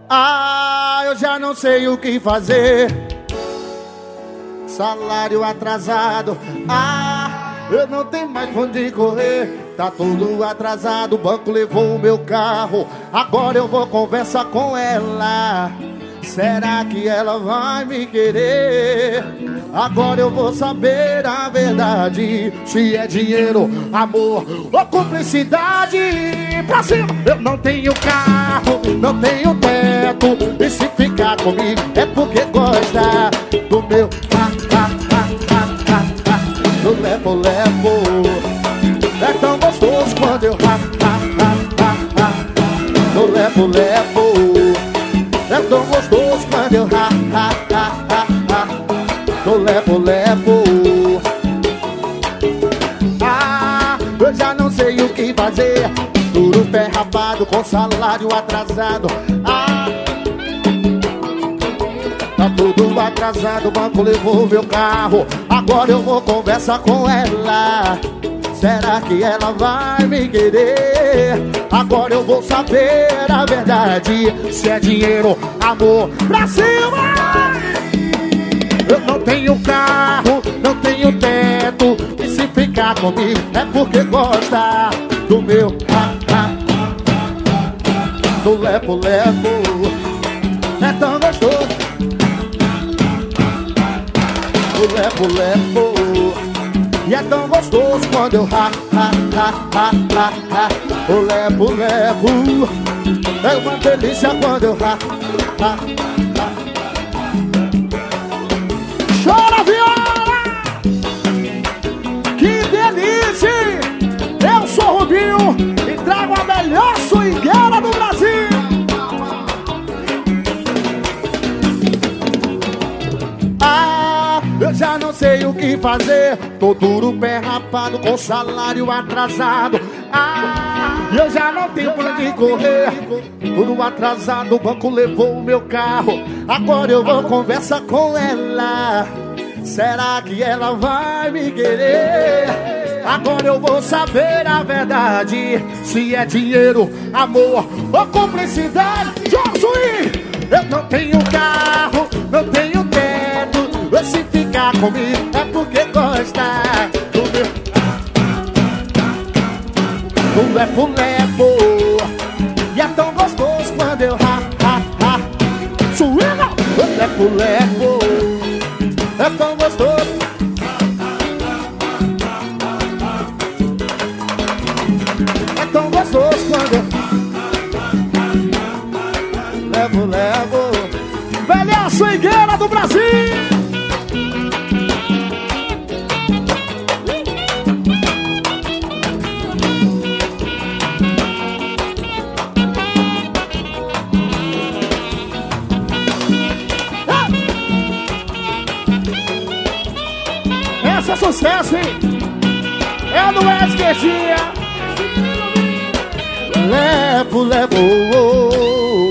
Ah, eu já não sei o que fazer. Salário atrasado. Ah, eu não tenho mais pra onde correr. Tá tudo atrasado, o banco levou o meu carro. Agora eu vou conversar com ela. Será que ela vai me querer? Agora eu vou saber a verdade. Se é dinheiro, amor ou cumplicidade. Pra cima! Eu não tenho carro, não tenho teto. E se ficar comigo é porque gosta do meu do levo-levo. É tão gostoso quando eu do levo-levo. É tão gostoso quando eu do levo-levo. Ah, eu já não sei o que fazer. Duro pé rapado com salário atrasado. Ah, tá tudo atrasado, o banco levou meu carro. Agora eu vou conversar com ela. Será que ela vai me querer? Agora eu vou saber a verdade. Se é dinheiro, amor, pra cima! Eu não tenho carro, não tenho teto. E se ficar comigo é porque gosta do meu do levo-levo. É tão gostoso do levo-levo. E é tão gostoso quando eu o levo-levo. É uma delícia quando eu Chora, viola! Que delícia! Eu sou o Rubinho e trago a melhor swingueira do Brasil. Ah, eu já não sei o que fazer. Tô duro, pé rapado, com salário atrasado. Ah, eu já não tenho pra onde correr. Tudo atrasado, o banco levou o meu carro. Agora eu vou conversar com ela. Será que ela vai me querer? Agora eu vou saber a verdade. Se é dinheiro, amor ou cumplicidade. Josué, eu não tenho carro, não tenho teto. Se ficar comigo é porque gosta do meu do levo-levo. E é tão gostoso quando eu swinga do levo-levo. É tão gostoso. É tão gostoso quando eu levo-levo. Melhor swingueira do Brasil. Esse é sucesso, hein? É do esquerdinha. Levo-levo.